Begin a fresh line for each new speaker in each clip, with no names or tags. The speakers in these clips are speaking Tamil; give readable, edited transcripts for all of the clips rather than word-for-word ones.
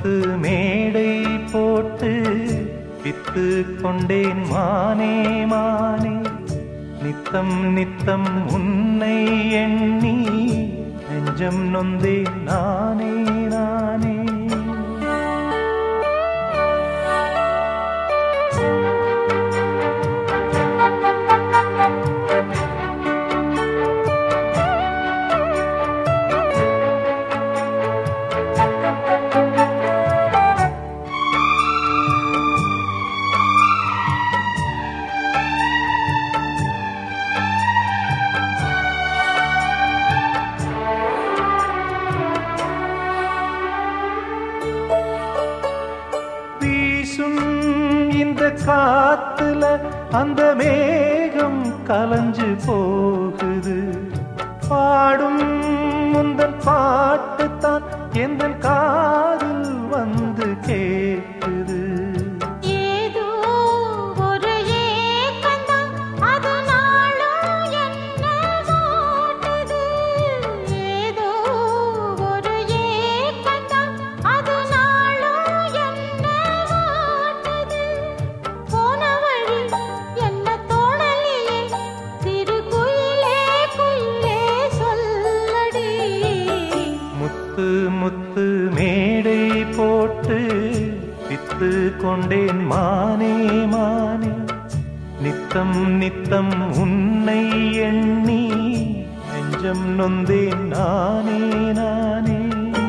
முத்து மேடை போட்டு வித்து கொண்டேன் மானே மானே, நித்தம் நித்தம் உன்னை எண்ணி நெஞ்சம் நொந்தேன் நானே நானே. இந்த காத்துல அந்த மேகம் கலஞ்சு போகுது, பாடும் முந்தன் பாட்டுத்தான் எந்த காதில் வந்து கேட்குது.
ஏதோ ஒரு ஏக்கந்தான் அது நாளும் என்ன வாட்டுது, ஏதோ ஒரு ஏக்கந்தான் அது நாளும் என்ன வாட்டுது. போன வழி என்ன தோணலியே சிறு குயிலே குயிலே சொல்லடி.
முத்து முத்து மேடை போட்டு வித்து கொண்டேன் மானே மானே, நித்தம் நித்தம் உன்னை எண்ணி நெஞ்சம் நொந்தேன் நானே நானே.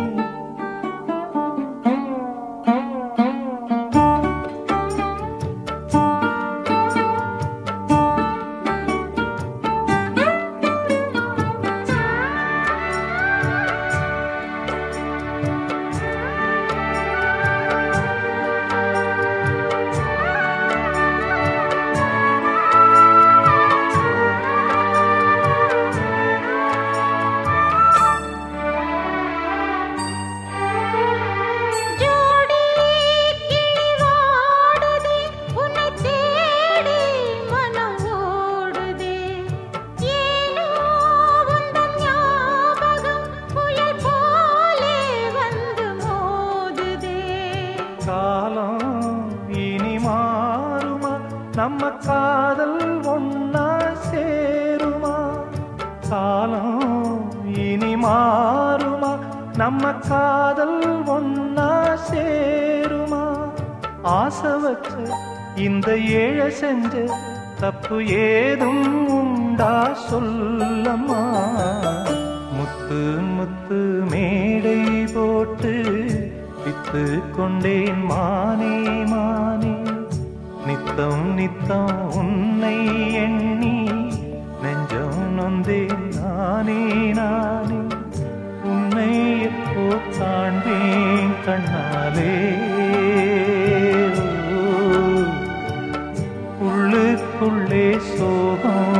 காலம் இனி மாறுமா, நம்ம காதல் ஒன்னா சேருமா. காலம் இனி மாறுமா, நம்ம காதல் ஒன்னா சேருமா. ஆசை வச்ச இந்த ஏழை செஞ்ச தப்பு ஏதும் உண்டா சொல்லம்மா. முத்து முத்து மேடை போட்டு வித்து கொண்டேன் மானே மானே, நித்தம் நித்தம் உன்னை எண்ணி நெஞ்சம் நொந்தேன் நானே நானே. உன்னை எப்போ காண்பேன் கண்ணாலே, உள்ளுக்குள்ளே சோகம்